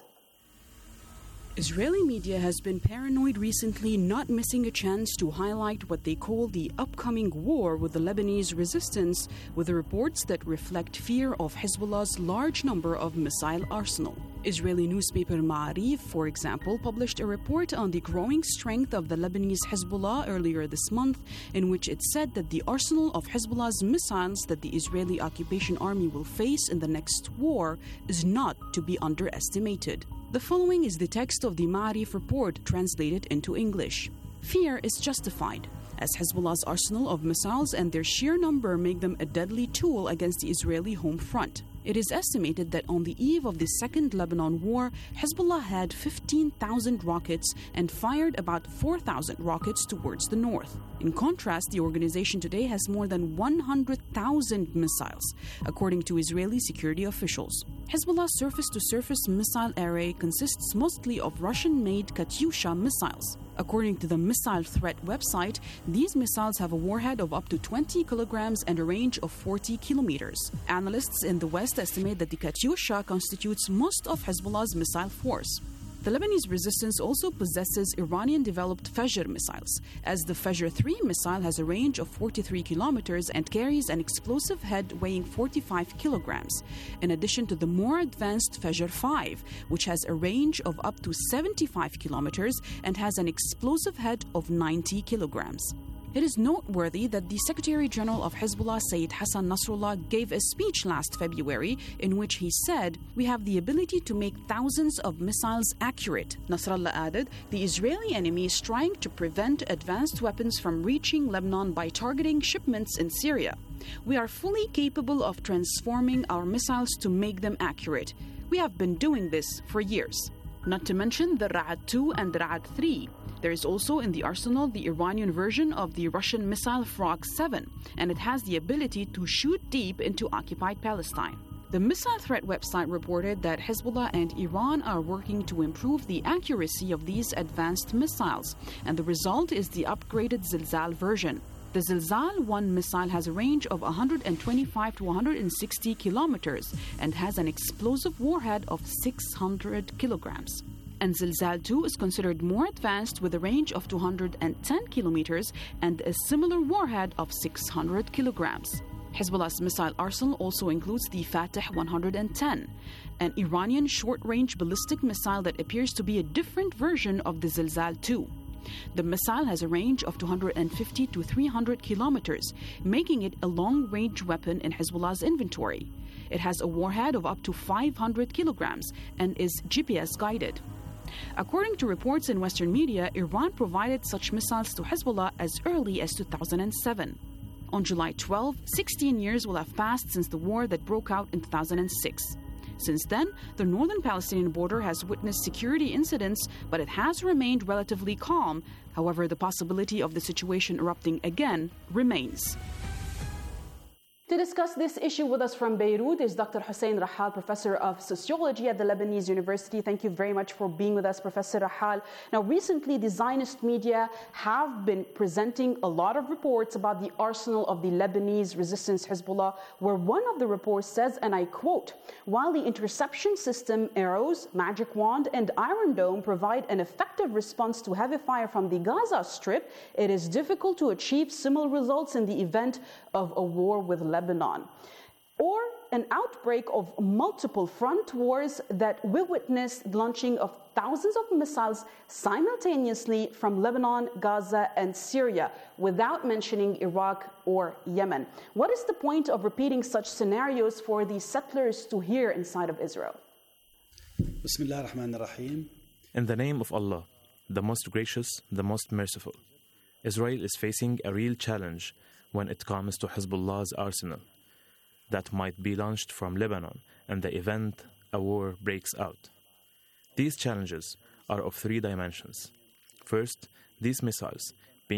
Israeli media has been paranoid recently, not missing a chance to highlight what they call the upcoming war with the Lebanese resistance, with the reports that reflect fear of Hezbollah's large number of missile arsenal. Israeli newspaper Ma'arif, for example, published a report on the growing strength of the Lebanese Hezbollah earlier this month, in which it said that the arsenal of Hezbollah's missiles that the Israeli occupation army will face in the next war is not to be underestimated. The following is the text of the Ma'arif report translated into English. Fear is justified, as Hezbollah's arsenal of missiles and their sheer number make them a deadly tool against the Israeli home front. It is estimated that on the eve of the Second Lebanon War, Hezbollah had fifteen thousand rockets and fired about four thousand rockets towards the north. In contrast, the organization today has more than one hundred thousand missiles, according to Israeli security officials. Hezbollah's surface-to-surface missile array consists mostly of Russian-made Katyusha missiles. According to the Missile Threat website, these missiles have a warhead of up to twenty kilograms and a range of forty kilometers. Analysts in the West estimate that the Katyusha constitutes most of Hezbollah's missile force. The Lebanese resistance also possesses Iranian-developed Fajr missiles, as the Fajr three missile has a range of forty-three kilometers and carries an explosive head weighing forty-five kilograms, in addition to the more advanced Fajr five, which has a range of up to seventy-five kilometers and has an explosive head of ninety kilograms. It is noteworthy that the Secretary General of Hezbollah, Sayyid Hassan Nasrallah, gave a speech last February in which he said, "We have the ability to make thousands of missiles accurate." Nasrallah added, "The Israeli enemy is trying to prevent advanced weapons from reaching Lebanon by targeting shipments in Syria. We are fully capable of transforming our missiles to make them accurate. We have been doing this for years." Not to mention the Ra'ad two and the Ra'ad three. There is also in the arsenal the Iranian version of the Russian missile Frog seven, and it has the ability to shoot deep into occupied Palestine. The missile threat website reported that Hezbollah and Iran are working to improve the accuracy of these advanced missiles, and the result is the upgraded Zilzal version. The Zilzal one missile has a range of one hundred twenty-five to one hundred sixty kilometers and has an explosive warhead of six hundred kilograms. And Zilzal two is considered more advanced with a range of two hundred ten kilometers and a similar warhead of six hundred kilograms. Hezbollah's missile arsenal also includes the Fateh one hundred ten, an Iranian short-range ballistic missile that appears to be a different version of the Zilzal two. The missile has a range of two hundred fifty to three hundred kilometers, making it a long-range weapon in Hezbollah's inventory. It has a warhead of up to five hundred kilograms and is G P S-guided. According to reports in Western media, Iran provided such missiles to Hezbollah as early as two thousand seven. On July twelfth, sixteen years will have passed since the war that broke out in two thousand six. Since then, the northern Palestinian border has witnessed security incidents, but it has remained relatively calm. However, the possibility of the situation erupting again remains. To discuss this issue with us from Beirut is Doctor Hussein Rahal, Professor of Sociology at the Lebanese University. Thank you very much for being with us, Professor Rahal. Now, recently, the Zionist media have been presenting a lot of reports about the arsenal of the Lebanese resistance Hezbollah, where one of the reports says, and I quote, "While the interception system, arrows, magic wand, and Iron Dome provide an effective response to heavy fire from the Gaza Strip, it is difficult to achieve similar results in the event of a war with Lebanon, or an outbreak of multiple front wars that we witnessed launching of thousands of missiles simultaneously from Lebanon, Gaza, and Syria, without mentioning Iraq or Yemen. What is the point of repeating such scenarios for the settlers to hear inside of Israel?" In the name of Allah, the most gracious, the most merciful, Israel is facing a real challenge when it comes to Hezbollah's arsenal that might be launched from Lebanon in the event a war breaks out. These challenges are of three dimensions. First, these missiles